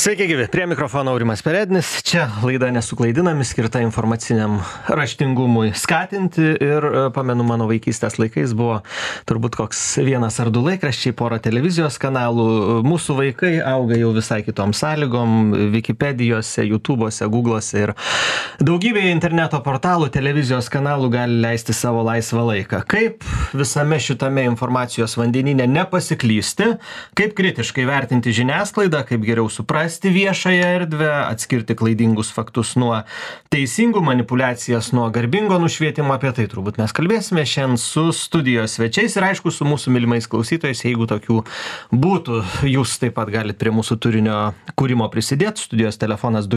Sveiki gyvi, prie mikrofono Aurimas Perednis, čia laida Nesuklaidinami, skirta informaciniam raštingumui skatinti ir pamenu, mano vaikystės laikais buvo turbūt koks 1 ar 2 laikraščiai, porą televizijos kanalų, mūsų vaikai auga jau visai kitom sąlygom, Wikipedijose, YouTube'ose, Google'ose ir daugybėje interneto portalų, televizijos kanalų gali leisti savo laisvą laiką. Kaip visame šitame informacijos vandenyne nepasiklysti, kaip kritiškai vertinti žiniasklaidą, kaip geriau suprasti viešąją erdvę, atskirti klaidingus faktus nuo teisingų, manipuliacijas nuo garbingo nušvietimo, apie tai turbūt mes kalbėsime šiandien su studijos svečiais ir aišku su mūsų mylimais klausytojais, jeigu tokių būtų. Jūs taip pat galite prie mūsų turinio kūrimo prisidėti, studijos telefonas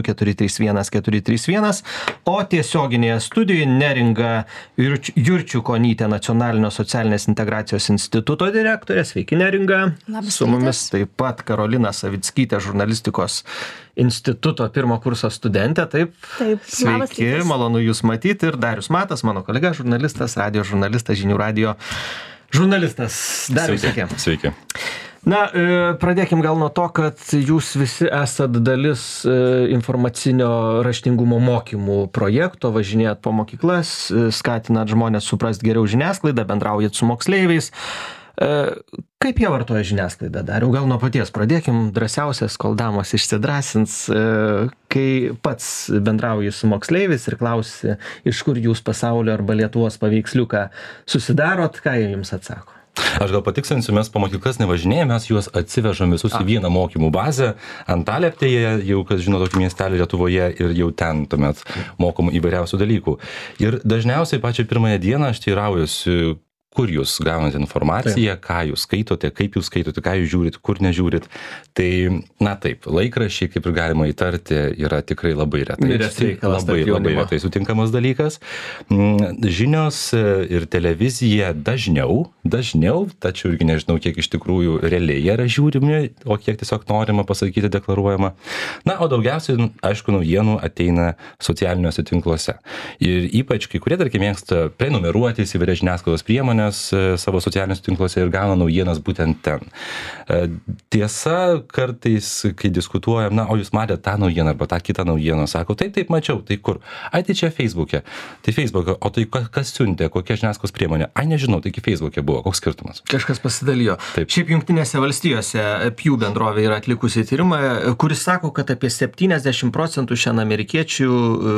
2431 o tiesioginėje studijoje Neringa Jurčiukonytė, Nacionalinio socialinės integracijos instituto direktorė. Sveiki, Neringa. Labas Su mumis rytas. taip pat Karolina Savickytė, žurnalistikos instituto 1 kurso studentė. Taip, Taip, labas sveiki, rytas. malonu Jūs matyti. Ir Darius Matas, mano kolega, žurnalistas, radio žurnalistas, Žinių radijo žurnalistas. Darius, sveiki. Sveiki. Na, pradėkim gal nuo to, kad jūs visi esat dalis informacinio raštingumo mokymų projekto, važinėjat po mokyklas, skatinat žmonės suprast geriau žiniasklaidą, bendraujat su moksleiviais. Kaip jie vartoja žiniasklaidą? Dariau, gal nuo paties pradėkim, drąsiausias, kol damos išsidrąsins, kai pats bendrauji su moksleiviais ir klausi, iš kur jūs pasaulio arba Lietuvos paveiksliuką susidarot, ką jie jums atsako? Aš gal patiksinsiu, mes po mokyklas nevažinėjame, mes juos atsivežam visus į vieną mokymų bazę Antalieptėje, jau kas žino tokį miestelį Lietuvoje, ir jau ten tuomet mokom įvairiausių dalykų. Ir dažniausiai pačią pirmąją dieną aš teiraujuosi, kur jūs gaunate informaciją, ką jūs skaitote, kaip jūs skaitote, ką jūs žiūrit, kur nežiūrit. Tai, na taip, laikraščiai, kaip ir galima įtarti, yra tikrai labai retai. Labai retai sutinkamas dalykas. Žinios ir televizija dažniau, tačiau irgi nežinau, kiek iš tikrųjų realiai yra žiūrimi, o kiek tiesiog norima pasakyti, deklaruojama. Na, o daugiausiai, aišku, naujienų ateina socialiniuose tinkluose. Ir ypač kai kurie, tarkim, mėgsta prenumeruotis įvairias žiniasklaidos priemonės savo socialiniuose tinkluose ir gauna naujienas būtent ten. Tiesa, kartais, kai diskutuojam, na, o jūs matėte tą naujieną arba tą kitą naujieną, sako, taip, mačiau, tai kur? Ai, tai čia Facebook'e. Tai Facebook'e, o tai kas siuntė, kokia žiniasklaidos priemonė? Ai, nežinau, taigi Facebook'e buvo, koks skirtumas? Kažkas pasidalijo. Taip. Šiaip Jungtinėse valstijose Pew bendrovė yra atlikusi tyrimą, kuris sako, kad apie 70% šiandien amerikiečių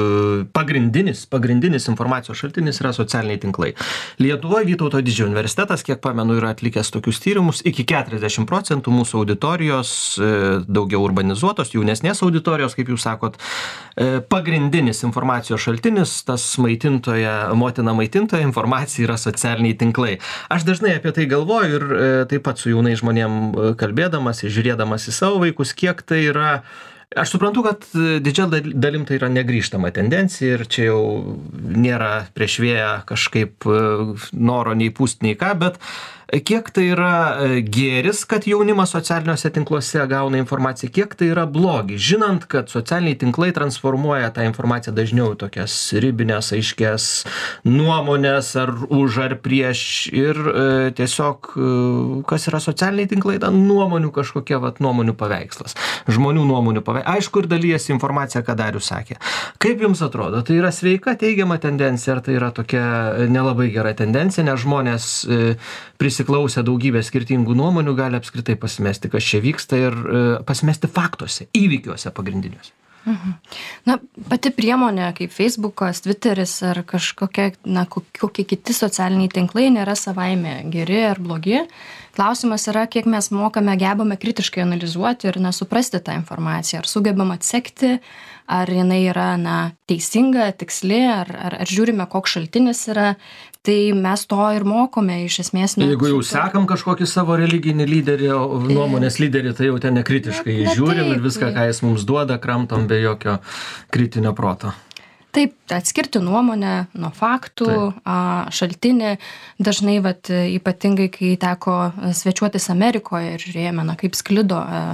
pagrindinis informacijos šaltinis yra socialiniai tinklai. Lietuvoje Vytauto Didžiojo universitetas, kiek pamenu, yra atlikęs tokius tyrimus, iki 40% mūsų auditorijos, daugiau urbanizuotos, jaunesnės auditorijos, kaip jūs sakot, pagrindinis informacijos šaltinis, tas motina maitintoja informacija yra socialiniai tinklai. Aš dažnai apie tai galvoju ir taip pat su jaunais žmonėm kalbėdamas, žiūrėdamas į savo vaikus, kiek tai yra. Aš suprantu, kad didžia dalim tai yra negrįžtama tendencija ir čia jau nėra prieš vėją kažkaip noro nei pūst, nei ką, bet kiek tai yra gėris, kad jaunimas socialiniuose tinkluose gauna informaciją, kiek tai yra blogi, žinant, kad socialiniai tinklai transformuoja tą informaciją dažniau tokias ribinės, aiškės nuomonės ar už ar prieš ir tiesiog, kas yra socialiniai tinklai, nuomonių kažkokie, nuomonių paveikslas, žmonių nuomonių paveikslas. Aišku, ir dalyjasi informacija, ką Darius sakė. Kaip jums atrodo, tai yra sveika, teigiama tendencija, ar tai yra tokia nelabai gera tendencija, nes žmonės prisiklausę daugybę skirtingų nuomonių gali apskritai pasimesti, kas čia vyksta ir pasimesti faktuose, įvykiuose pagrindiniuose? Na, pati priemonė kaip Facebookas, Twitteris ar kokie kiti socialiniai tinklai nėra savaime geri ar blogi. Klausimas yra, kiek mes gebame kritiškai analizuoti ir suprasti tą informaciją, ar sugebam atsekti, ar jinai yra teisinga, tiksli, ar žiūrime, koks šaltinis yra. Tai mes to ir mokome iš esmės. Jeigu jau sekam kažkokį savo religinį lyderį, nuomonės lyderį, tai jau ten nekritiškai žiūrim ir viską, ką jis mums duoda, kramtom be jokio kritinio proto. Taip, atskirti nuomonę nuo faktų, šaltinį. Dažnai, ypatingai, kai teko svečiuotis Amerikoje ir žiūrėjome, kaip sklido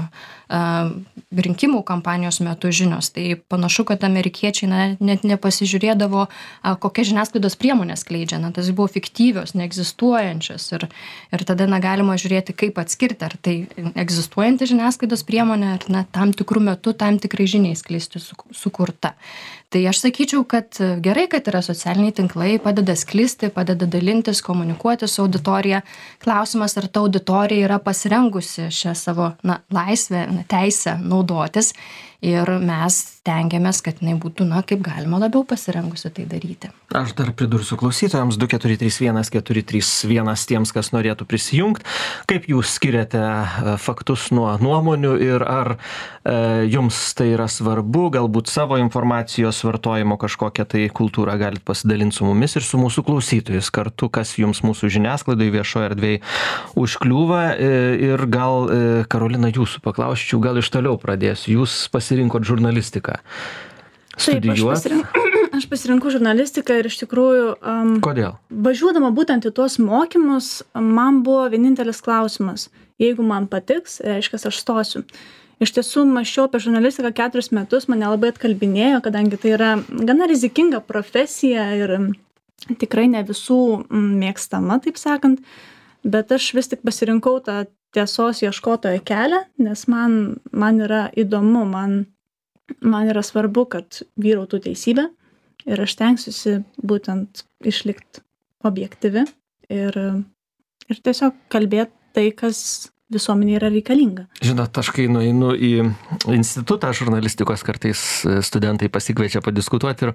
rinkimų kampanijos metu žinios. Tai panašu, kad amerikiečiai net nepasižiūrėdavo, kokia žiniasklaidos priemonės skleidžia. Tas buvo fiktyvios, neegzistuojančios. Ir tada galima žiūrėti, kaip atskirti, ar tai egzistuojanti žiniasklaidos priemonė, ar tam tikrų metų tam tikrai žiniai skleisti sukurta. Tai aš sakyčiau, kad gerai, kad yra socialiniai tinklai, padeda sklisti, padeda dalintis, komunikuoti su auditorija. Klausimas, ar ta auditorija yra pasirengusi šią savo laisvę, teisę naudotis. Ir mes stengiamės, kad jinai būtų, kaip galima labiau pasirengusi tai daryti. Aš dar pridursiu klausytojams 2431 tiems, kas norėtų prisijungti. Kaip jūs skiriate faktus nuo nuomonių ir ar jums tai yra svarbu, galbūt savo informacijos vartojimo kažkokią tai kultūrą galit pasidalinti su mumis ir su mūsų klausytojais kartu, kas jums mūsų žiniasklaidai viešoje erdvėje užkliūva. Ir gal, Karolina, jūsų paklausčiau, gal iš toliau pradėsiu. Jūs pasirinkot žurnalistiką studijuoti? Taip, aš pasirinkau žurnalistiką ir iš tikrųjų... Kodėl? Važiuodama būtent į tuos mokymus, man buvo vienintelis klausimas. Jeigu man patiks, reiškia, aš stosiu. Iš tiesų, mąsčiau apie žurnalistiką 4 metus, mane labai atkalbinėjo, kadangi tai yra gana rizikinga profesija ir tikrai ne visų mėgstama, taip sakant. Bet aš vis tik pasirinkau tą tiesos ieškotojo kelią, nes man yra įdomu, man yra svarbu, kad vyrautų teisybė ir aš stengsiuosi būtent išlikti objektyvi ir tiesiog kalbėti tai, kas visuomenė yra reikalinga. Žinot, aš kai nueinu į institutą žurnalistikos, kartais studentai pasikviečia padiskutuoti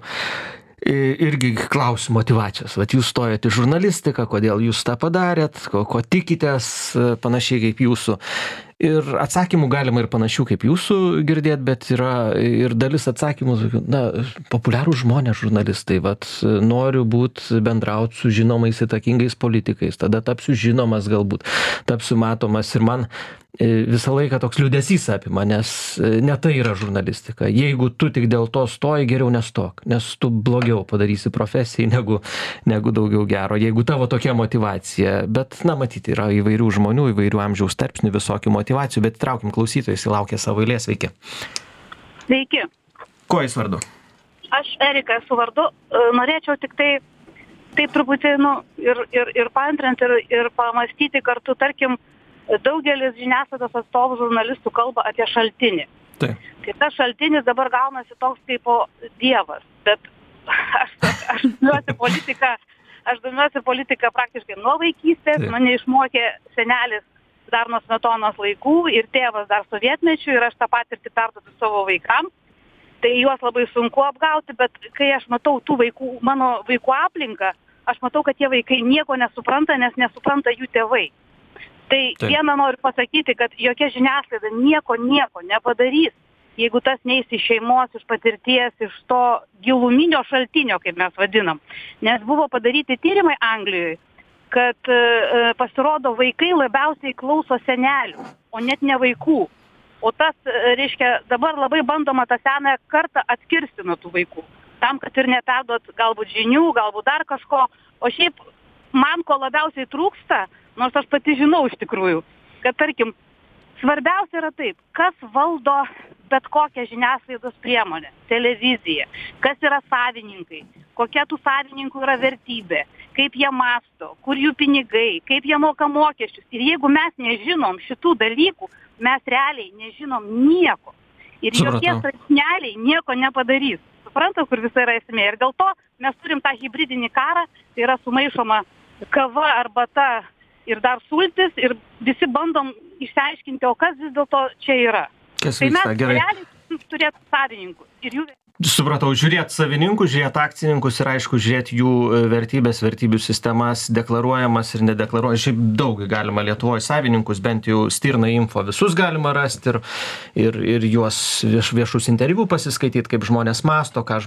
ir irgi klausiu motyvacijos. Vat jūs stojate į žurnalistiką, kodėl jūs tą padarėt, ko tikitės, panašiai kaip jūsų. Ir atsakymų galima ir panašių kaip jūsų girdėt, bet yra ir dalis atsakymų, populiarūs žmonės žurnalistai, noriu bendrauti su žinomais įtakingais politikais, tada tapsiu žinomas galbūt, tapsiu matomas ir man visą laiką toks liūdesys apima, nes ne tai yra žurnalistika. Jeigu tu tik dėl to stoji, geriau nestok, nes tu blogiau padarysi profesijai negu daugiau gero. Jeigu tavo tokia motyvacija, bet matyti yra įvairių žmonių, įvairių amžiaus tarpsnių, visokių motyvacijų, bet traukim klausytojus, įlaukia savo eilės, sveiki. Sveiki. Kuo jūs vardu? Aš Erika esu vardu, norėčiau tik taip truputį ir paantrinti ir pamastyti kartu, tarkim, daugelis žiniasklaidos atstovų žurnalistų kalba apie šaltinį. Taip. Tai tas šaltinis dabar gaunasi toks kaip dievas, bet aš domiuosi politika praktiškai nuo vaikystės, Taip. Mane išmokė senelis dar nuo Smetonos laikų ir tėvas dar sovietmečių ir aš tą patirtį perduodu savo vaikams. Tai juos labai sunku apgauti, bet kai aš matau mano vaikų aplinką, aš matau, kad tie vaikai nieko nesupranta, nes nesupranta jų tėvai. Tai vieną noriu pasakyti, kad jokia žiniasklaida nieko nepadarys, jeigu tas neis iš šeimos, iš patirties, iš to giluminio šaltinio, kaip mes vadinam. Nes buvo padaryti tyrimai Anglijoje, kad pasirodo vaikai labiausiai klauso senelių, o net ne vaikų. O tas, reiškia, dabar labai bandoma tą senąją kartą atkirsti nuo tų vaikų. Tam, kad ir neperduot galbūt žinių, galbūt dar kažko. O šiaip man ko labiausiai trūksta, nors aš pati žinau iš tikrųjų, kad tarkim, svarbiausia yra taip, kas valdo bet kokią žiniasklaidos priemonę, televiziją, kas yra savininkai, kokia tų savininkų yra vertybė, kaip jie mąsto, kur jų pinigai, kaip jie moka mokesčius. Ir jeigu mes nežinom šitų dalykų, mes realiai nežinom nieko. Ir jokie straipsneliai nieko nepadarys. Suprantat, kur visa yra esmė. Ir dėl to mes turim tą hibridinį karą, tai yra sumaišoma kava, arbata ir dar sultis ir visi bandom išsiaiškinti, o kas vis dėlto čia yra. Kas tai vyksta, mes gerai. realiai turėtų savininkus ir jų... Supratau, žiūrėti savininkus, žiūrėti akcininkus ir aišku, žiūrėti jų vertybės, vertybių sistemas, deklaruojamas ir nedeklaruojamas. Šiaip daug galima Lietuvoje savininkus, bent jau Stirna Info visus galima rasti ir juos viešus interviu pasiskaityti, kaip žmonės masto, kaip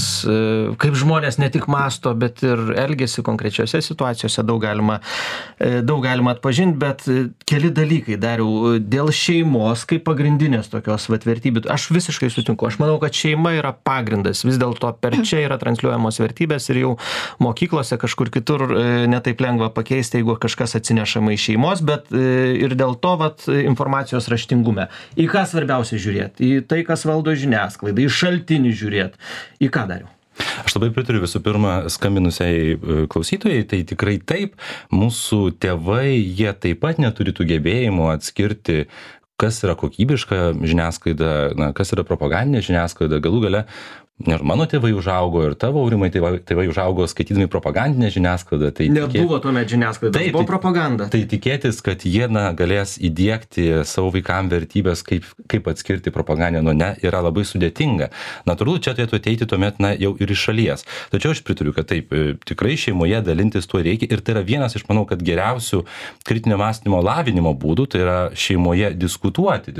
žmonės ne tik masto, bet ir elgesi konkrečiose situacijose, daug galima atpažinti, bet keli dalykai dariau dėl šeimos kaip pagrindinės tokios vertybių. Aš visiškai sutinku. Aš manau, kad šeima yra pagrindas? Vis dėlto per čia yra transliuojamos vertybės ir jau mokyklose kažkur kitur netaip lengva pakeisti, jeigu kažkas atsinešama iš šeimos, bet ir dėl to vat, informacijos raštingume. Į ką svarbiausia žiūrėti? Į tai, kas valdo žiniasklaidą, į šaltinį žiūrėti. Į ką dariau? Aš labai pritariu visų pirma skambinusiai klausytojai, tai tikrai taip, mūsų tėvai, jie taip pat neturi tų gebėjimų atskirti, kas yra kokybiška žiniasklaida, kas yra propagandinė žiniasklaida, galų gale. Ir mano tėvai užaugo, ir tavo, Aurimai, tėvai užaugo skaitydami propagandinę žiniasklaidą. Tai nebuvo tuomet žiniasklaida, buvo propaganda. Tai tikėtis, kad jie galės įdiegti savo vaikam vertybės, kaip atskirti propagandą nuo ne, yra labai sudėtinga. Natūralu, čia turėtų ateiti tuomet jau ir iš šalies. Tačiau aš pritariu, kad taip, tikrai šeimoje dalintis tuo reikia ir tai yra vienas iš, manau, kad geriausių kritinio mąstymo lavinimo būdų, tai yra šeimoje diskutuoti,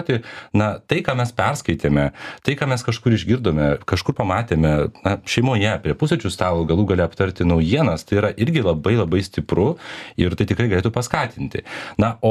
tai, ką mes perskaitėme, tai, ką mes kažkur išgirdome, kažkur pamatėme, šeimoje, prie pusryčių stalo galų gale aptarti naujienas, tai yra irgi labai labai stipru ir tai tikrai galėtų paskatinti. O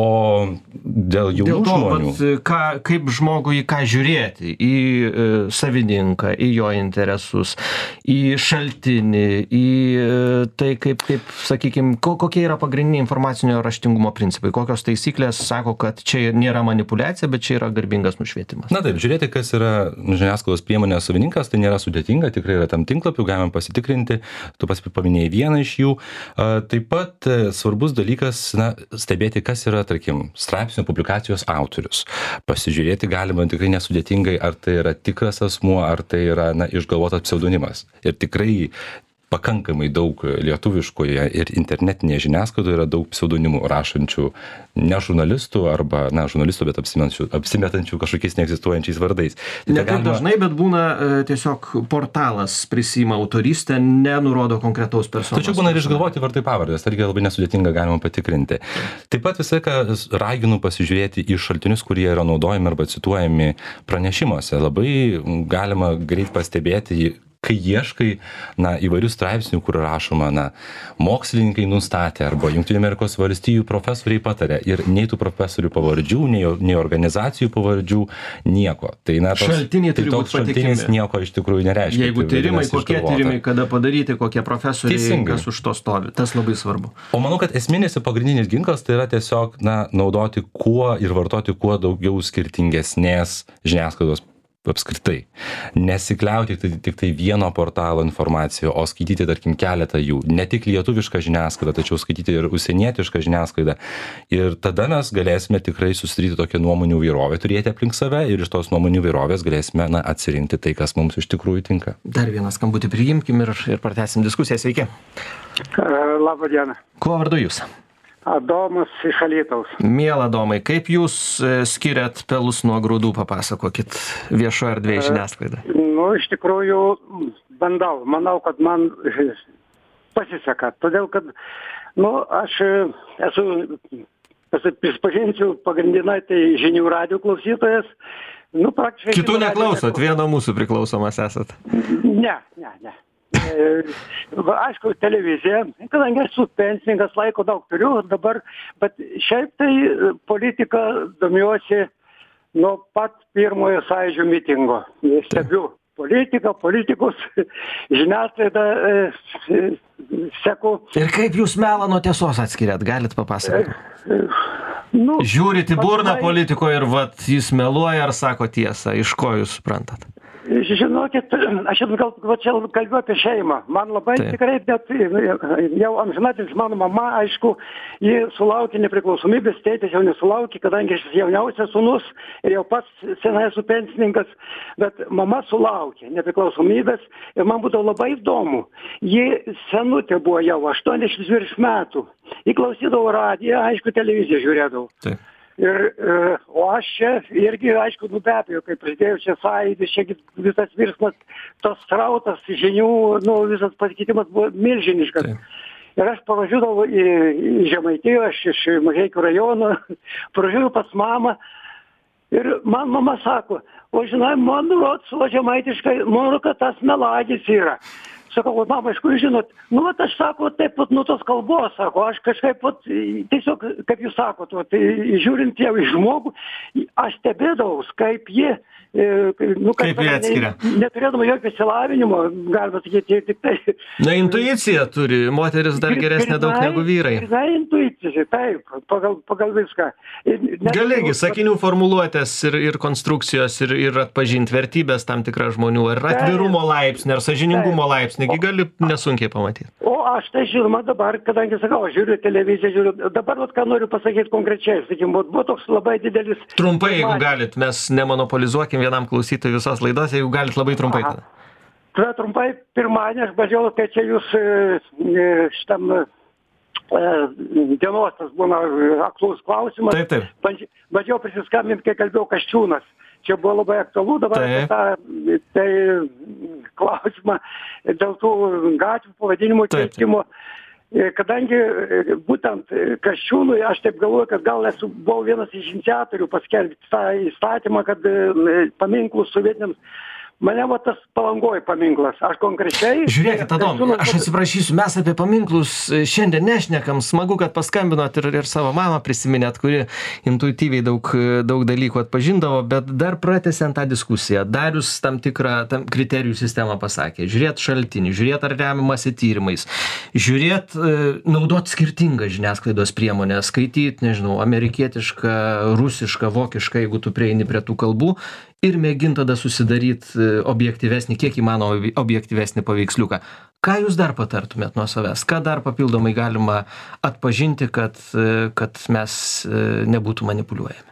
dėl jaunų žmonių. Kaip žmogui į ką žiūrėti? Į savininką, į jo interesus, į šaltinį, į tai, kaip sakykime, kokie yra pagrindiniai informacinio raštingumo principai, kokios taisyklės sako, kad čia nėra manipulacija, bet čia yra garbingas nušvietimas. Taip, žiūrėti, kas yra žiniasklaidos priemonės savininkas, tai nėra sudėtinga, tikrai yra tam tinklapių, galime pasitikrinti, tu paminėjai vieną iš jų. Taip pat svarbus dalykas, stebėti, kas yra, tarkim, straipsnio publikacijos autorius. Pasižiūrėti galima tikrai nesudėtingai, ar tai yra tikras asmuo, ar tai yra išgalvotas pseudonimas. Ir tikrai pakankamai daug lietuviškoje ir internetinėje žiniasklaidoje yra daug pseudonimų rašančių ne žurnalistų arba, žurnalistų, bet apsimetančių kažkokiais neegzistuojančiais vardais. Ne taip dažnai, bet būna tiesiog portalas prisima autorystę, nenurodo konkretaus personažo. Tačiau būna ir išgalvoti vardai pavardės, irgi labai nesudėtinga galima patikrinti. Taip pat visą laiką raginu pasižiūrėti į šaltinius, kurie yra naudojami arba cituojami pranešimuose. Labai galima greit pastebėti, kai ieškai įvairių straipsnių, kur rašoma, mokslininkai nustatė arba Jungtinių Amerikos valstijų profesoriai patarė ir nei tų profesorių pavardžių, nei organizacijų pavardžių, nieko. Tai šaltiniai turi būti patikimi. Nieko iš tikrųjų nereiškia. Jeigu tyrimai, kokie tyrimai, kada padaryti, kokie profesoriai, kas už to stovi. Tas labai svarbu. O manau, kad esminis ir pagrindinis ginklas tai yra tiesiog naudoti kuo ir vartoti kuo daugiau skirtingesnės žiniasklaidos apskritai. Nesikliauti tik tai vieno portalo informaciją, o skaityti, tarkim, keletą jų. Ne tik lietuvišką žiniasklaidą, tačiau skaityti ir užsienietišką žiniasklaidą. Ir tada mes galėsime tikrai susidaryti tokią nuomonių įvairovę, turėti aplink save ir iš tos nuomonių įvairovės galėsime atsirinkti tai, kas mums iš tikrųjų tinka. Dar vieną skambutį priimkim ir pratęsim diskusiją. Sveiki. Labą dieną. Kuo vardu jūs? Adomas iš Alytaus. Miela Domai, kaip jūs skiriat pelus nuo grūdų, papasakokit viešoje erdvėje žiniasklaidą? Iš tikrųjų, bandau. Manau, kad man pasiseka. Todėl, kad aš esu prispažinsiu pagrindinai tai žinių radijo klausytojas. Praktiškai. Kitų neklausot, vieno mūsų priklausomas esat? Ne. Aišku, televizija, kadangi esu pensininkas, laiko daug turiu dabar, bet šiaip tai politika domiuosi nuo pat pirmojo Sąjūdžio mitingo. Stebiu politiką, politikus, žiniasklaidą seku. Ir kaip jūs melą nuo tiesos atskiriat, galit papasakoti? Žiūrit į burną politikoje ir jis meluoja ar sako tiesą, iš ko jūs suprantat? Žinokit, aš gal čia kalbėjau apie šeimą. Man labai tikrai, bet jau amžinatis mano mama, aišku, ji sulaukė nepriklausomybės, tėtis jau nesulaukė, kadangi aš jauniausias sūnus ir jau pats senai esu pensininkas, bet mama sulaukė nepriklausomybės ir man būdavo labai įdomu. Ji senutė buvo jau 80 virš metų. Ji klausydavo radiją, aišku, televiziją žiūrėdavo. Taip. O aš čia irgi, aišku, be abejo, kai prasidėjo čia Sąjūdis, čia visas virsmas, tos srautas žinių, visas pasikeitimas buvo milžiniškas. Ir aš pavažiuodavau į Žemaitiją, aš iš Mažeikių rajono, pavažiuodavau pas mamą ir man mama sako, o žinai, man rods, o žemaitiškai, kad tas melagis yra. sakau, mama, iš kur žinot, nu, vat aš sako, taip, vat, nuo tos kalbos, sako, aš kažkaip, vat, tiesiog, kaip jūs sakot, vat, žiūrint jau į žmogų, aš stebėdavau, kaip jie, nu, Kaip jie atskiria? Neturėdama jokio išsilavinimo, galima sakyti, tik tai. Na, intuicija turi, moteris dar geresnė daug negu vyrai. Grinai intuicija, taip, pagal viską. Galėgi, sakinių formuluotės ir konstrukcijos ir atpažinti vertybės tam tikrą žmonių, ar atvirumo laipsnį, ar sąžiningumo laipsnį, gali nesunkiai pamatyti. O aš tai žinoma dabar, kadangi sakau, aš žiūriu televiziją, dabar vat, ką noriu pasakyti konkrečiai, sakykim, buvo toks labai didelis... Trumpai, jeigu galit, mes nemonopolizuokim vienam klausytojui visos laidos, jeigu galit labai trumpai tada. Tada trumpai, pirmąjį aš bandžiau, kai čia jūs šitam dienos tas būna aktualus klausimas. Taip. Bandžiau prisiskambinti, kai kalbėjau Kasčiūnas. Čia buvo labai aktualu dabar tai klausimą dėl tų gatvių pavadinimų keitimo. Kadangi būtent Kasčiūnui, aš taip galvoju, kad gal buvau vienas iš iniciatorių paskelbti tą įstatymą, kad paminklus sovietiniams, mane va tas Palangoj paminklas, aš konkrečiai... Žiūrėkit, Adom, aš atsiprašysiu, mes apie paminklus šiandien nešnekam, smagu, kad paskambinot ir savo mamą prisiminėt, kuri intuityviai daug dalykų atpažindavo, bet dar pratęsiant tą diskusiją, Darius tam tikrą kriterijų sistemą pasakė, žiūrėt šaltinį, žiūrėt ar remiamasi tyrimais, žiūrėt, naudot skirtingą žiniasklaidos priemonę, skaityt, nežinau, amerikietišką, rusišką, vokišką, jeigu tu prieini prie tų kalbų, ir mėgint tada susidaryt objektyvesnį, kiek įmanoma objektyvesnį paveiksliuką. Ką jūs dar patartumėt nuo savęs? Ką dar papildomai galima atpažinti, kad mes nebūtų manipuliuojami?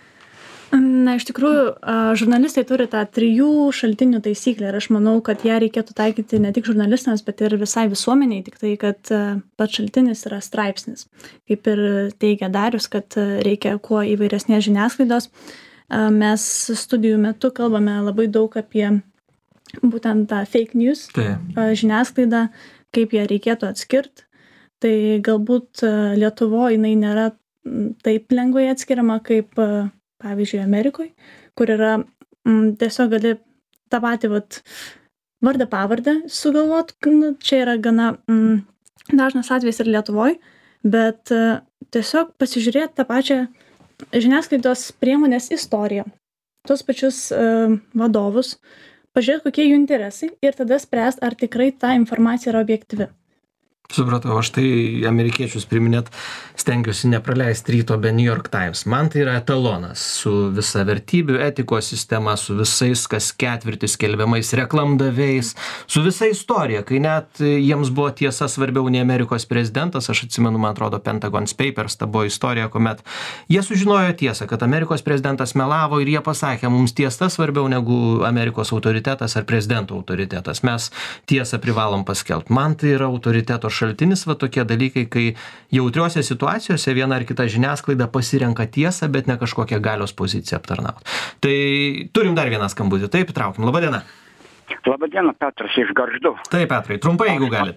Na, iš tikrųjų, žurnalistai turi tą 3 šaltinių taisyklę ir aš manau, kad ją reikėtų taikyti ne tik žurnalistams, bet ir visai visuomeniai, tik tai, kad pats šaltinis yra straipsnis. Kaip ir teigia Darius, kad reikia kuo įvairesnės žiniasklaidos. Mes studijų metu kalbame labai daug apie būtent tą fake news žiniasklaidą, kaip ją reikėtų atskirti. Tai galbūt Lietuvoje jinai nėra taip lengvai atskiriama kaip, pavyzdžiui, Amerikoje, kur yra tiesiog gali tą patį vardą pavardę sugalvot. Čia yra gana dažnas atvejis ir Lietuvoje, bet tiesiog pasižiūrėti tą pačią žiniasklaidos priemonės istoriją, tos pačius vadovus, pažiūrėti, kokie jų interesai ir tada spręsti, ar tikrai ta informacija yra objektyvi. Supratau, aš tai amerikiečius priminėt stengiuosi nepraleisti ryto be New York Times. Man tai yra etalonas su visa vertybių etikos sistema, su visais kas ketvirtį skelbiamais reklamdaviais, su visa istorija, kai net jiems buvo tiesa svarbiau nei Amerikos prezidentas. Aš atsimenu, man atrodo, Pentagon Papers, ta buvo istorija, kuomet jie sužinojo tiesą, kad Amerikos prezidentas melavo ir jie pasakė, mums tiesa svarbiau negu Amerikos autoritetas ar prezidento autoritetas. Mes tiesą privalom paskelbti. Man tai yra autoriteto šaltinis, va tokie dalykai, kai jautriuose situacijose viena ar kita žiniasklaida pasirenka tiesą, bet ne kažkokią galios poziciją aptarnauti. Tai turim dar vieną skambutį. Taip, traukim. Labadiena. Labadiena, Petras iš Gargždų. Taip, Petrai, trumpai, jeigu galit.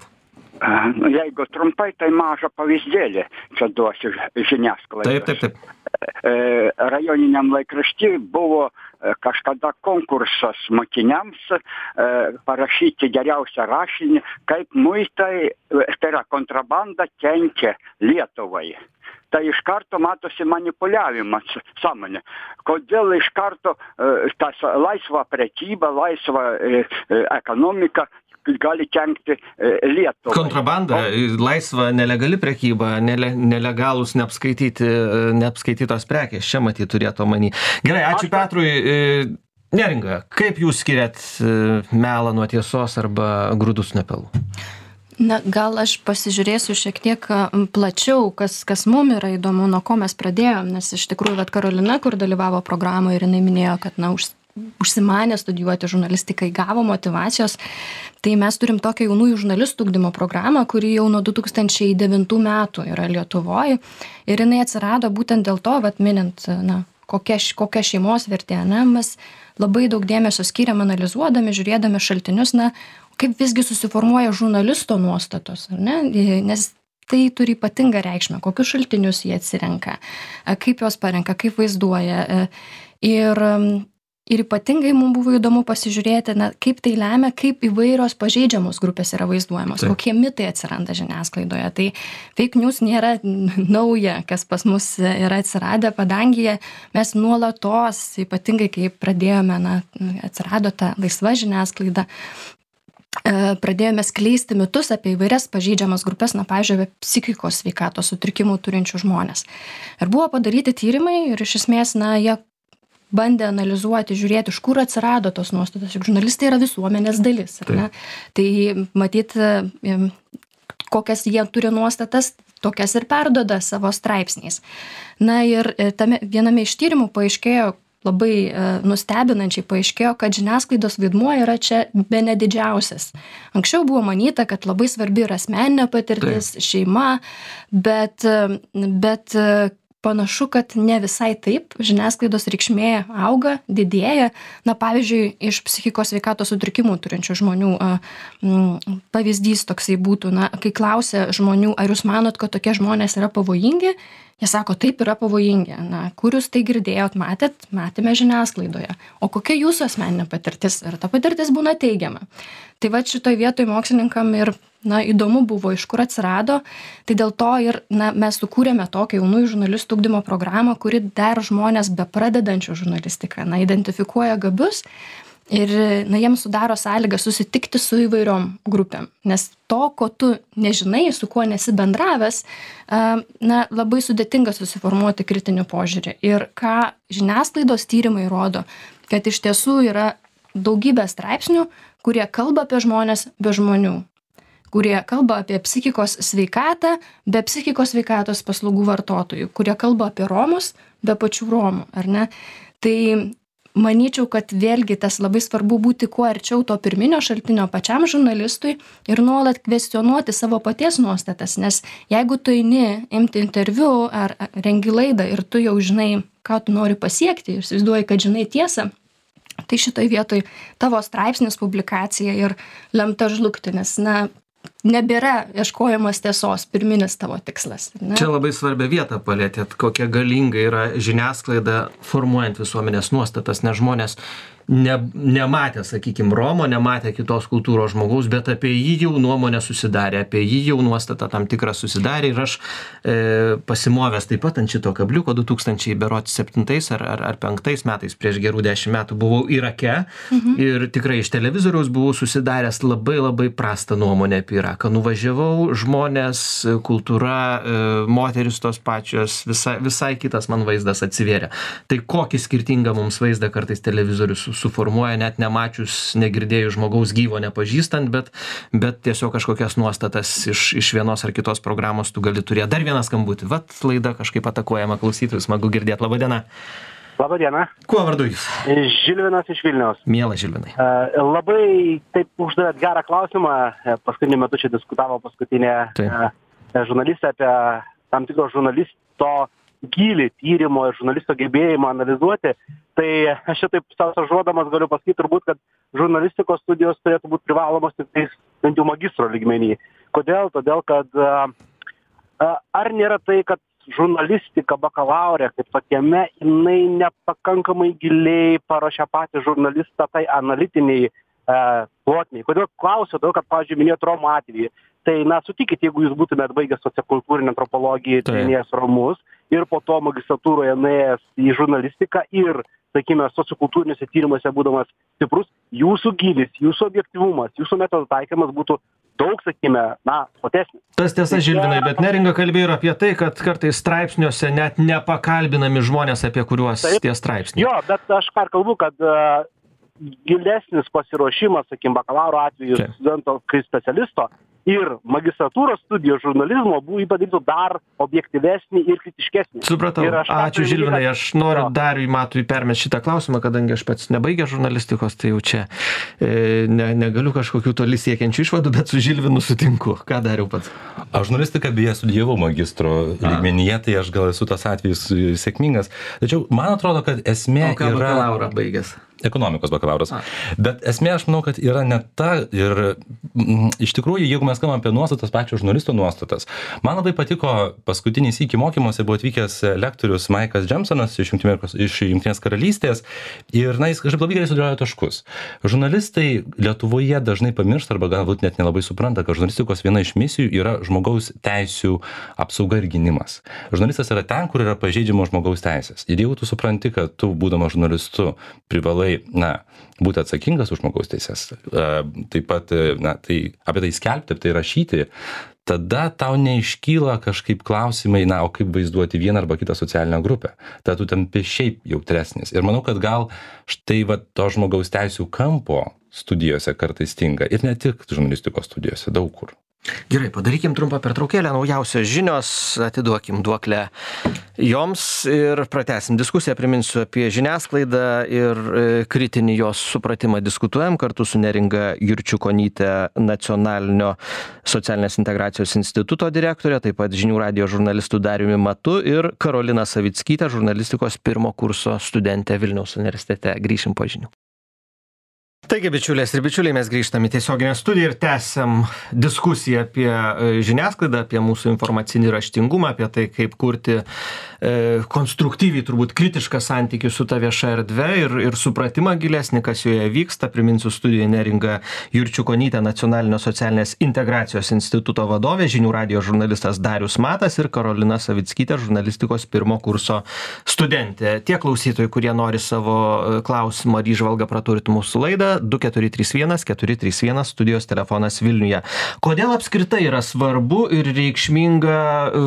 Jeigu trumpai, tai mažą pavyzdėlį čia duosiu žiniasklaidos. Taip. Rajoniniam laikrašty buvo kažkada konkursas mokiniams parašyti geriausią rašinį, kaip muitai, tai yra kontrabanda, kenkia Lietuvai. Tai iš karto matosi manipuliavimas sąmonė. Kodėl iš karto tas laisva prekyba, laisva ekonomika gali kenkti Lietuvai. Kontrabanda, laisva nelegali prekyba, nelegalūs neapskaitytos prekės. Čia matyt turėtų omeny. Gerai, ačiū Petrui. Neringa, kaip jūs skiriat melą nuo tiesos arba grūdus nuo pelų? Na, gal aš pasižiūrėsiu šiek tiek plačiau, kas mum yra įdomu, nuo ko mes pradėjom, nes iš tikrųjų, Karolina, kur dalyvavo programoje ir jinai minėjo, kad užsimanė studijuoti žurnalistiką, gavo motyvacijos, tai mes turim tokią jaunųjų žurnalistų ugdymo programą, kuri jau nuo 2009 metų yra Lietuvoje ir jinai atsirado būtent dėl to, minint, kokia šeimos vertė, mes labai daug dėmesio skiriam analizuodami, žiūrėdami šaltinius, kaip visgi susiformuoja žurnalisto nuostatos, nes tai turi ypatingą reikšmę, kokius šaltinius jie atsirenka, kaip juos parenka, kaip vaizduoja. Ir Ir ypatingai mums buvo įdomu pasižiūrėti, kaip tai lemia, kaip įvairios pažeidžiamos grupės yra vaizduojamos, kokie mitai atsiranda žiniasklaidoje. Tai fake news nėra nauja, kas pas mus yra atsiradę padangyje. Mes nuolatos, ypatingai kai pradėjome, atsirado ta laisva žiniasklaida, pradėjome skleisti mitus apie įvairias pažeidžiamas grupės, pavyzdžiui, apie psichikos sveikatos sutrikimų turinčių žmonės. Ir buvo padaryti tyrimai ir iš esmės, jie bandė analizuoti, žiūrėti, iš kur atsirado tos nuostatos, juk žurnalistai yra visuomenės dalis. Tai matyt, kokias jie turi nuostatas, tokias ir perduoda savo straipsniais. Ir viename iš tyrimų paaiškėjo, labai nustebinančiai paaiškėjo, kad žiniasklaidos vaidmuo yra čia bene didžiausias. Anksčiau buvo manyta, kad labai svarbi yra asmeninė patirtis, šeima, bet panašu, kad ne visai taip. Žiniasklaidos reikšmė auga, didėja. Pavyzdžiui, iš psichikos sveikatos sutrikimų turinčių žmonių pavyzdys toksai būtų, kai klausia žmonių, ar jūs manot, kad tokie žmonės yra pavojingi, jie sako, taip, yra pavojingi. Kur jūs tai girdėjot, matėme žiniasklaidoje. O kokia jūsų asmeninė patirtis? Ir ta patirtis būna teigiama. Tai šitoj vietoj mokslininkam ir įdomu buvo, iš kur atsirado. Tai dėl to ir mes sukūrėme tokią jaunųjų žurnalistų ugdymo programą, kuri dar žmonės be pradedančių žurnalistiką identifikuoja gabius ir jiems sudaro sąlygą susitikti su įvairiom grupėm. Nes to, ko tu nežinai, su kuo nesi bendravęs, labai sudėtinga susiformuoti kritinį požiūrį. Ir ką žiniasklaidos tyrimai rodo, kad iš tiesų yra daugybė straipsnių, kurie kalba apie žmonės be žmonių, kurie kalba apie psichikos sveikatą be psichikos sveikatos paslaugų vartotojų, kurie kalba apie romus be pačių romų, ar ne? Tai manyčiau, kad vėlgi tas labai svarbu būti kuo arčiau to pirminio šaltinio pačiam žurnalistui ir nuolat kvestionuoti savo paties nuostatas, nes jeigu tu eini imti interviu ar rengi laidą ir tu jau žinai, ką tu nori pasiekti, ir įsivaizduoji, kad žinai tiesą, tai šitoj vietoj tavo straipsnis, publikacija ir lemta žlugti, nes nebėra ieškojimas tiesos, pirminis tavo tikslas. Čia labai svarbią vietą palėtėt, kokia galinga yra žiniasklaida formuojant visuomenės nuostatas, nes žmonės nematė, sakykime, Romo, nematė kitos kultūros žmogaus, bet apie jį jau nuomonė susidarė, apie jį jau nuostata tam tikrą susidarė ir aš pasimovęs taip pat ant šito kabliuko 2007 ar 2005 metais, prieš gerų 10 metų buvau Irake ir tikrai iš televizoriaus buvau susidaręs labai prastą nuomonę apie Iraką. Nuvažiavau, žmonės, kultūra, moteris tos pačios, visai kitas man vaizdas atsivėrė. Tai kokį skirtingą mums vaizdą kartais televizorius suformuoja, net nemačius, negirdėjus žmogaus gyvo nepažįstant, bet tiesiog kažkokias nuostatas iš vienos ar kitos programos tu gali turėti. Dar vieną skambutį. Laida kažkaip atakuojama klausytojų, smagu girdėti. Labadiena. Labadiena. Kuo vardu jūs? Žilvinas iš Vilniaus. Mielas Žilvinai. Labai taip uždavėt gerą klausimą. Paskutiniu metu čia diskutavo paskutinė žurnalistė apie tam tikro žurnalisto gylį tyrimo ir žurnalisto gebėjimą analizuoti. Tai aš čia taip sažuodamas galiu pasakyti turbūt, kad žurnalistikos studijos turėtų būti privalomos tik tais bent jau magistro lygmenį. Kodėl? Todėl, kad ar nėra tai, kad žurnalistika bakalaurė kaip tokiame, jinai nepakankamai giliai paruošia patį žurnalistą tai analitiniai plotniai. Kodėl klausiu? Todėl, kad, pavyzdžiui, minėjot Romų atvejį. Tai, sutikit, jeigu jūs būtumėt baigęs sociokultūrinę antropologiją, tyrinėjęs Romus ir po to magistratūroje nuėjęs į žurnalistiką ir, sakykime, sociokultūriniuose tyrimuose būdamas stiprus, jūsų gylis, jūsų objektyvumas, jūsų metodų taikymas būtų daug, sakykime, platesnis. Tas tiesa, Žilvinai, bet Neringa kalbėjo ir apie tai, kad kartais straipsniuose net nepakalbinami žmonės, apie kuriuos tie straipsniai. Jo, bet aš ką kalbu, kad gilesnis pasiruošimas, sakykime, bakalauro atveju studento kaip specialisto ir magistratūros studijos žurnalizmo buvo padarytų dar objektyvesnį ir kritiškesnį. Supratau. Ačiū, Žilvinai. Aš noriu Dariui Matui permest šitą klausimą, kadangi aš pats nebaigęs žurnalistikos, tai jau čia negaliu kažkokių toli siekiančių išvadų, bet su Žilvinu sutinku. Ką dariau pats? Aš žurnalistiką beje studijavau magistro lygmenyje, tai aš gal esu tas atvejis sėkmingas. Tačiau man atrodo, kad esmė yra... O ką bakalaurą baigęs? Ekonomikos bakalauras. Bet esmė, aš manau, kad yra ne ta ir iš tikrųjų, jeigu mes kalbame apie nuostatas, pačio žurnalisto nuostatas, man labai patiko paskutinį sykį mokymuose buvo atvykęs lektorius Maikas Džemsonas iš Jungtinės karalystės ir, na, jis kažkaip labai gerai sudėliojo taškus. Žurnalistai Lietuvoje dažnai pamiršta arba galbūt net nelabai supranta, kad žurnalistikos viena iš misijų yra žmogaus teisių apsauga ir gynimas. Žurnalistas yra ten, kur yra pažeidžiamos žmogaus teisės. Ir jeigu tu supranti, kad tu, būdamas žurnalistu, privalai, na, būti atsakingas už žmogaus teisės, taip pat, na, tai apie tai skelbti, apie tai rašyti, tada tau neiškyla kažkaip klausimai, na, o kaip vaizduoti vieną arba kitą socialinę grupę. Tada tu tampi šiaip jautresnis. Ir manau, kad gal štai va to žmogaus teisių kampo studijose kartais stinga. Ir ne tik žurnalistikos studijose, daug kur. Gerai, padarykim trumpą pertraukėlę, naujausios žinios, atiduokim duoklę joms ir pratęsim diskusiją. Priminsiu apie žiniasklaidą ir kritinį jos supratimą diskutuojam kartu su Neringa Jurčiukonyte, Nacionalinio socialinės integracijos instituto direktorė, taip pat žinių radijo žurnalistų Dariumi Matu ir Karolina Savickytė, žurnalistikos 1 kurso studentė Vilniaus universitete. Grįšim po žinių. Taigi, bičiulės ir bičiuliai, mes grįžtam į tiesioginę studiją ir tęsiam diskusiją apie žiniasklaidą, apie mūsų informacinį raštingumą, apie tai, kaip kurti konstruktyviai, turbūt kritišką santykį su ta vieša erdve ir supratimą gilesnį, kas joje vyksta. Priminsiu studijoje Neringa Jurčiukonytė, Nacionalinio socialinės integracijos instituto vadovė, žinių radijo žurnalistas Darius Matas ir Karolina Savickytė, žurnalistikos 1 kurso studentė. Tie klausytojai, kurie nori savo klausimą ar įžvalgą praturti mūsų laidą, 2431 431 studijos telefonas Vilniuje. Kodėl apskritai yra svarbu ir reikšminga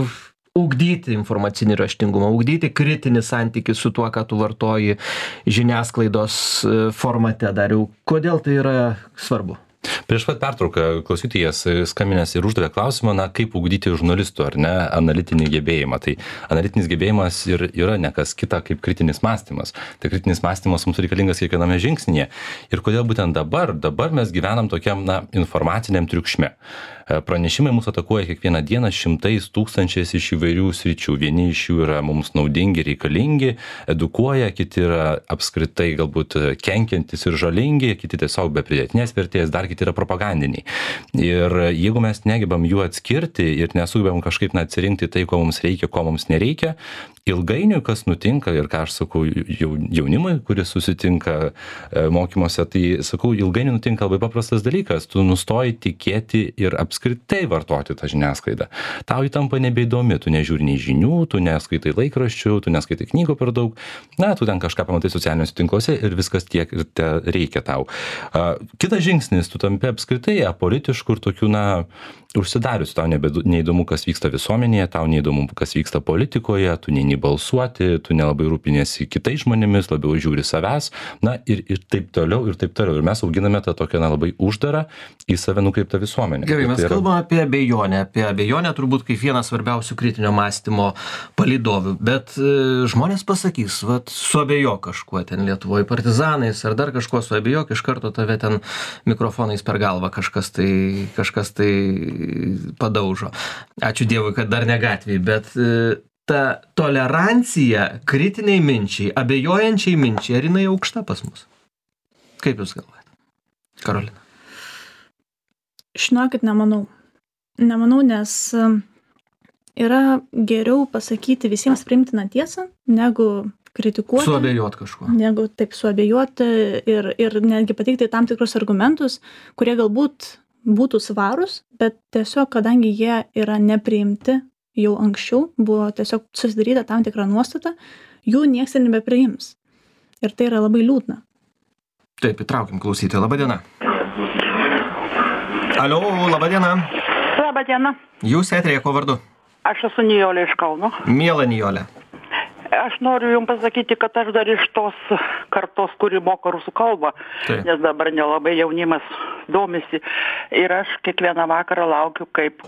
ugdyti informacinį raštingumą, ugdyti kritinį santykį su tuo, ką tu vartoji žiniasklaidos formate, Dariau? Kodėl tai yra svarbu? Prieš pat pertrauką klausytojas skambinęs ir uždavė klausimą, na, kaip ugdyti žurnalistų, ar ne, analitinį gebėjimą. Tai analitinis gebėjimas ir yra ne kas kita kaip kritinis mąstymas. Tai kritinis mąstymas mums reikalingas kiekviename žingsnyje. Ir kodėl būtent dabar mes gyvenam tokiam, na, informaciniam triukšme. Pranešimai mūsų atakuoja kiekvieną dieną šimtais tūkstančiais iš įvairių sričių. Vieni iš jų yra mums naudingi, reikalingi, edukuoja, kiti yra apskritai galbūt kenkiantis ir žalingi, kiti tiesiog be pridėtinės vertės, dar kiti yra propagandiniai. Ir jeigu mes negebam jų atskirti ir nesugebam kažkaip atsirinkti tai, ko mums reikia, ko mums nereikia, ilgainiui kas nutinka ir ką aš sakau jaunimui, kuris susitinka mokymuose, tai sakau, ilgainiui nutinka labai paprastas dalykas. Tu nustoji tikėti ir apskritai vartoti tą žiniasklaidą. Tau įtampa nebeįdomi, tu nežiūri nei žinių, tu neskaitai laikraščių, tu neskaitai knygų per daug. Na, tu ten kažką pamatai socialiniuose tinkluose ir viskas tiek ir te reikia tau. Kitas žingsnis, tu tampi apskritai apolitiškų ir tokių, na, užsidarius, tau neįdomu, kas vyksta visuomenėje, tau neįdomu, kas vyksta politikoje, tu neini balsuoti, tu nelabai rūpiniesi kitais žmonėmis, labiau žiūri savęs, na ir taip toliau, ir taip toliau. Ir mes auginame tą tokią, na, labai uždarą į save nukreiptą visuomenę. Gerai, mes kalbame apie abejonę turbūt kaip vieną svarbiausių kritinio mąstymo palydovių, bet žmonės pasakys, vat, suabejo kažkuo ten Lietuvoje, partizanais ar dar kažkuo suabejok, iš karto tave ten mikrofonais per galvą kažkas tai padaužo. Ačiū Dievui, kad dar ne gatvėje, bet ta tolerancija kritiniai minčiai, abejojančiai minčiai, ar jinai aukšta pas mus? Kaip jūs galvojate? Karolina. Žinokit, nemanau. Nemanau, nes yra geriau pasakyti visiems priimtiną tiesą, negu kritikuoti. Suabejot kažkuo. Negu taip suabejoti ir netgi pateikti tam tikrus argumentus, kurie galbūt būtų svarūs, bet tiesiog, kadangi jie yra nepriimti jau anksčiau, buvo tiesiog susidaryta tam tikra nuostata, jų nieks ir nebepriims. Ir tai yra labai liūdna. Taip, įtraukim klausytoją. Labadiena. Alio, labadiena. Labadiena. Jūs eterėje, ko vardu? Aš esu Nijolė iš Kauno. Miela Nijolė. Aš noriu jums pasakyti, kad aš dar iš tos kartos, kuri moka rusų kalbą, nes dabar nelabai jaunimas domisi. Ir aš kiekvieną vakarą laukiu kaip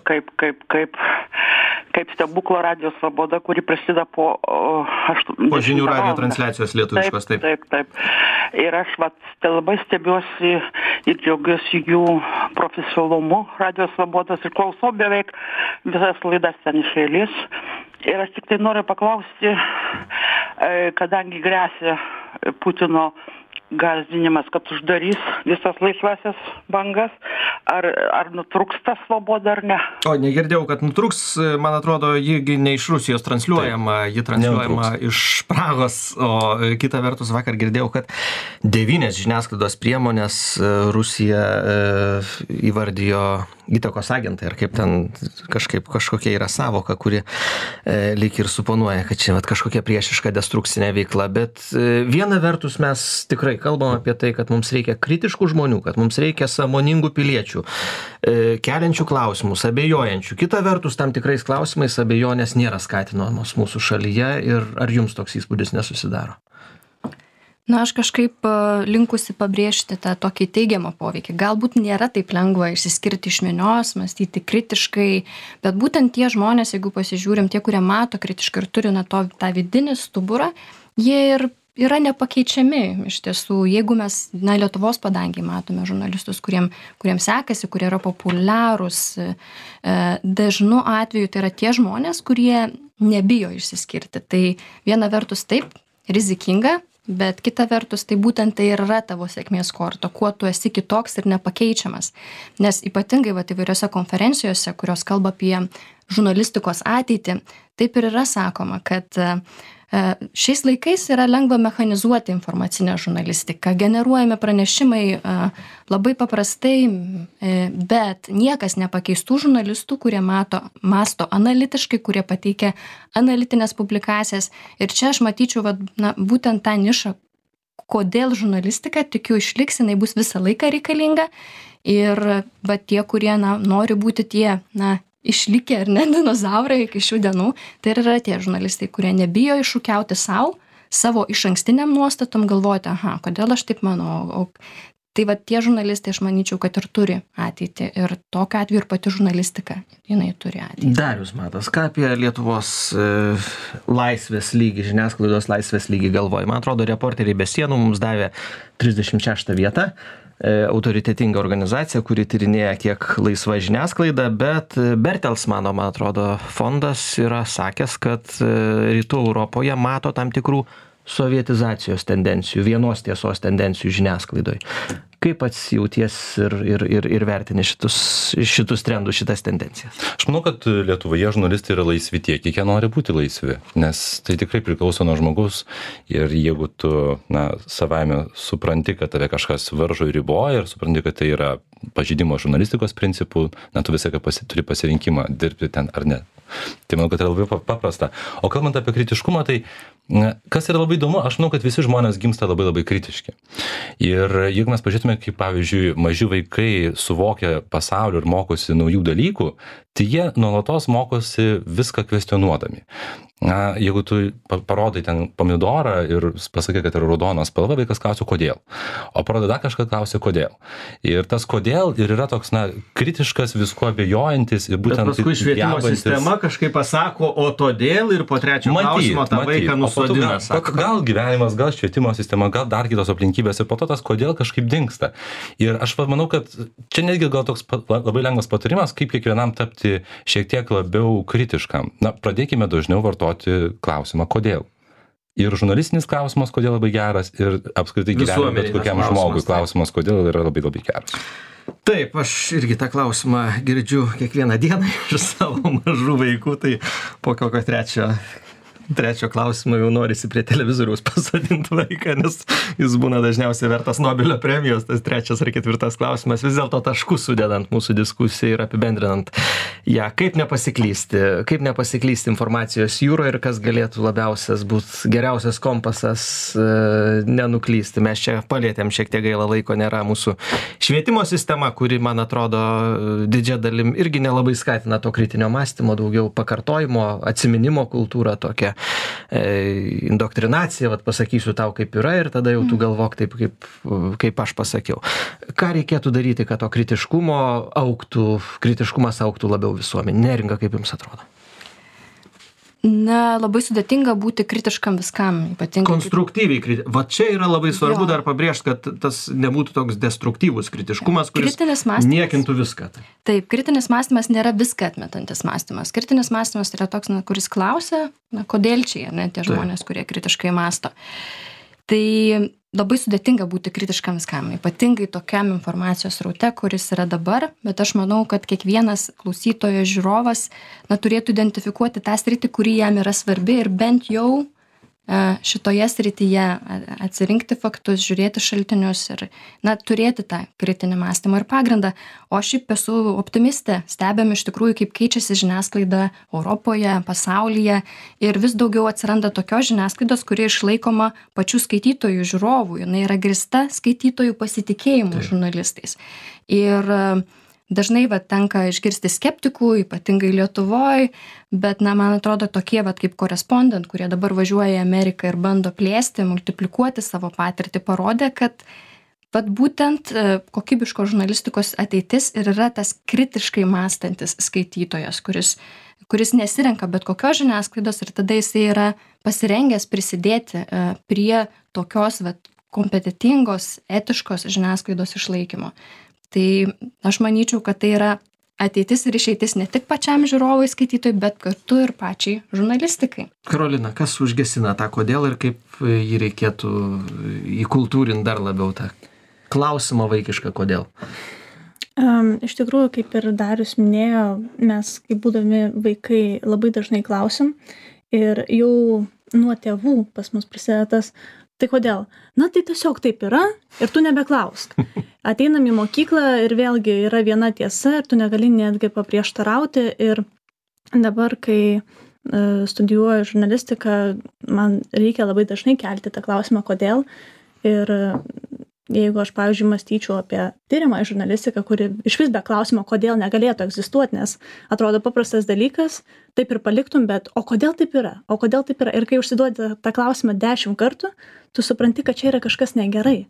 stebuklo Radio Svoboda, kuri prasideda po žinių radio transliacijos lietuviškos. Taip. Ir aš labai stebiuosi ir džiaugiuosi jų profesionalumu Radio Svobodos ir klausau beveik visas laidas ten iš eilės. Ir aš tik tai noriu paklausti, kadangi gresia Putino gąsdinimas, kad uždarys visas laisvasias bangas, ar nutrūks ta svoboda ar ne? O, negirdėjau, kad nutrūks, man atrodo, ji ne iš Rusijos transliuojama, ji transliuojama iš Prahos, o kita vertus vakar girdėjau, kad 9 žiniasklaidos priemonės Rusija įvardijo įtakos agentai, ar kaip ten kažkokia yra savoka, kuri lyg ir suponuoja, kad čia kažkokia priešiška destrukcinė veikla, bet viena vertus mes tikrai kalbam apie tai, kad mums reikia kritiškų žmonių, kad mums reikia sąmoningų piliečių, keliančių klausimus, abejojančių. Kita vertus, tam tikrais klausimais abejonės nėra skatinamos mūsų šalyje ir ar jums toks įspūdis nesusidaro? Na, aš kažkaip linkusi pabrėžti tą tokį teigiamą poveikį. Galbūt nėra taip lengva išsiskirti iš minios, mąstyti kritiškai, bet būtent tie žmonės, jeigu pasižiūrim, tie, kurie mato kritiškai ir turi tą vidinį stuburą, jie ir yra nepakeičiami iš tiesų. Jeigu mes, Lietuvos padangėje matome žurnalistus, kuriem sekasi, kurie yra populiarūs, dažnu atveju tai yra tie žmonės, kurie nebijo išsiskirti. Tai viena vertus taip, rizikinga, bet kita vertus, tai būtent tai ir yra tavo sėkmės korta, kuo tu esi kitoks ir nepakeičiamas. Nes ypatingai įvairiose konferencijose, kurios kalba apie žurnalistikos ateitį, taip ir yra sakoma, kad šiais laikais yra lengva mechanizuoti informacinę žurnalistiką, generuojami pranešimai labai paprastai, bet niekas nepakeistų žurnalistų, kurie masto analitiškai, kurie pateikia analitinės publikacijas. Ir čia aš matyčiau būtent tą nišą, kodėl žurnalistika, tikiu, išliks, jinai bus visą laiką reikalinga. Ir tie, kurie nori būti tie, išlikę ar ne dinozaurai iki šių dienų, tai yra tie žurnalistai, kurie nebijo iššūkiauti savo išankstiniam nuostatom, galvoti, kodėl aš taip manau. Tai tie žurnalistai, aš manyčiau, kad ir turi ateitį. Ir tokiu atveju ir pati žurnalistika, jinai turi ateitį. Darius Matas, ką apie Lietuvos laisvės lygį, žiniasklaidos laisvės lygį galvoja? Man atrodo, Reporteriai be sienų mums davė 36 vietą. Autoritetinga organizacija, kuri tyrinėja kiek laisva žiniasklaida, bet Bertelsmano, man atrodo, fondas yra sakęs, kad Rytų Europoje mato tam tikrų sovietizacijos tendencijų, vienos tiesos tendencijų žiniasklaidoj. Kaip pats jauties ir vertini šitus trendus, šitas tendencijas? Aš manau, kad Lietuvoje žurnalistai yra laisvi tiek, kiek jie nori būti laisvi, nes tai tikrai priklauso nuo žmogus ir jeigu tu savaime supranti, kad tave kažkas varžo ir riboja ir supranti, kad tai yra pažeidimo žurnalistikos principų, tu visą turi pasirinkimą dirbti ten ar ne. Tai manau, kad tai labai paprasta. O kalbant apie kritiškumą, tai kas yra labai įdomu, aš manau, kad visi žmonės gimsta labai labai kritiški. Ir jeigu mes pažiūrėtume, kaip pavyzdžiui, maži vaikai suvokia pasaulį ir mokosi naujų dalykų, tai jie nuolatos mokosi viską kvestionuodami. Jeigu tu parodai ten pomidorą ir pasakai, kad yra raudonas spalva, vaikas klausia, kodėl. O parodai dar kažką klausia, kodėl. Ir tas kodėl ir yra toks, kritiškas, visko abejojantis ir būtent... Bet paskui švietimo sistema kažkaip pasako, o todėl ir po trečio klausimo tą vaiką nusodina. Gal gyvenimas, gal švietimo sistema, gal dar kitos aplinkybės ir po to tas kodėl kažkaip dingsta. Ir aš manau, kad čia netgi gal toks labai lengvas patarimas, kaip kiekvienam tapti šiek tiek labiau kritiškam. Pradėkime dažniau vartoti klausimą, kodėl. Ir žurnalistinis klausimas, kodėl labai geras, ir apskritai gyvenime bet kokiam žmogui klausimas, kodėl yra labai labai geras. Taip, aš irgi tą klausimą girdžiu kiekvieną dieną iš savo mažų vaikų, tai po kokio trečio klausimo jau norisi prie televizoriaus pasodinti vaiką, nes jis būna dažniausiai vertas Nobelio premijos, tas 3. ar 4. klausimas, vis dėlto taškus sudedant mūsų diskusiją ir apibendrinant ją. Kaip nepasaklysti informacijos jūroje ir kas galėtų labiausias būti geriausias kompasas nenuklysti. Mes čia palėtėm šiek tiek, gaila laiko nėra, mūsų švietimo sistema, kuri, man atrodo, didžia dalim irgi nelabai skatina to kritinio mąstymo, daugiau pakartojimo, atsiminimo kultūra tokia. Indoktrinacija, pasakysiu tau kaip yra ir tada jau tu galvok taip, kaip aš pasakiau. Ką reikėtų daryti, kad to kritiškumas augtų labiau visuomenė? Neringa, kaip jums atrodo? Labai sudėtinga būti kritiškam viskam, ypatingai. Konstruktyviai. Va čia yra labai svarbu dar pabrėžti, kad tas nebūtų toks destruktyvus kritiškumas, kuris niekintų viską. Taip, kritinis mąstymas nėra viską atmetantis mąstymas. Kritinis mąstymas yra toks, kuris klausia, kodėl čia, tie žmonės, kurie kritiškai mąsto. Tai labai sudėtinga būti kritiškam viskam, ypatingai tokiam informacijos sraute, kuris yra dabar, bet aš manau, kad kiekvienas klausytojas, žiūrovas, turėtų identifikuoti tą sritį, kuri jam yra svarbi ir bent jau šitoje srityje atsirinkti faktus, žiūrėti šaltinius ir turėti tą kritinį mąstymą ir pagrindą. O šiaip esu optimistė, stebėm iš tikrųjų, kaip keičiasi žiniasklaida Europoje, pasaulyje ir vis daugiau atsiranda tokios žiniasklaidos, kuri išlaikoma pačių skaitytojų, žiūrovų, jinai yra grįsta skaitytojų pasitikėjimu žurnalistais. Ir dažnai tenka išgirsti skeptikų, ypatingai Lietuvoj, bet man atrodo tokie kaip korespondent, kurie dabar važiuoja į Ameriką ir bando plėsti, multiplikuoti savo patirtį, parodė, kad būtent kokybiškos žurnalistikos ateitis ir yra tas kritiškai mąstantis skaitytojas, kuris nesirenka bet kokios žiniasklaidos ir tada jisai yra pasirengęs prisidėti prie tokios kompetentingos, etiškos žiniasklaidos išlaikymo. Tai aš manyčiau, kad tai yra ateitis ir išeitis ne tik pačiam žiūrovui skaitytojui, bet kartu ir pačiai žurnalistikai. Karolina, kas užgesina tą kodėl ir kaip jį reikėtų įkultūrinti dar labiau tą klausimą vaikišką kodėl? Iš tikrųjų, kaip ir Darius minėjo, mes, kaip būdami vaikai, labai dažnai klausim ir jau nuo tėvų pas mus prasideda tas, tai kodėl? Tai tiesiog taip yra ir tu nebeklausk. Ateinam į mokyklą ir vėlgi yra viena tiesa ir tu negali netgi paprieštarauti ir dabar, kai studijuoju žurnalistiką, man reikia labai dažnai kelti tą klausimą, kodėl. Ir jeigu aš, pavyzdžiui, mąstyčiau apie tyrimą žurnalistiką, kuri iš vis be klausimo, kodėl negalėtų egzistuoti, nes atrodo paprastas dalykas, taip ir paliktum, bet o kodėl taip yra? O kodėl taip yra? Ir kai užsiduodi tą klausimą 10 kartų, tu supranti, kad čia yra kažkas negerai.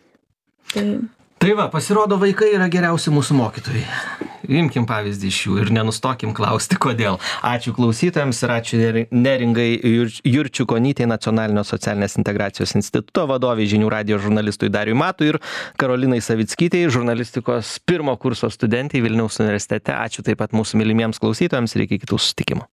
Tai pasirodo, vaikai yra geriausi mūsų mokytojai. Imkim pavyzdį iš jų ir nenustokim klausti, kodėl. Ačiū klausytojams ir ačiū Neringai Jurčiukonytei, Nacionalinio socialinės integracijos instituto vadovei, Žinių radijo žurnalistui Dariui Matui ir Karolinai Savickytei, žurnalistikos 1 kurso studentei Vilniaus universitete. Ačiū taip pat mūsų mylimiems klausytojams ir iki kitų susitikimų.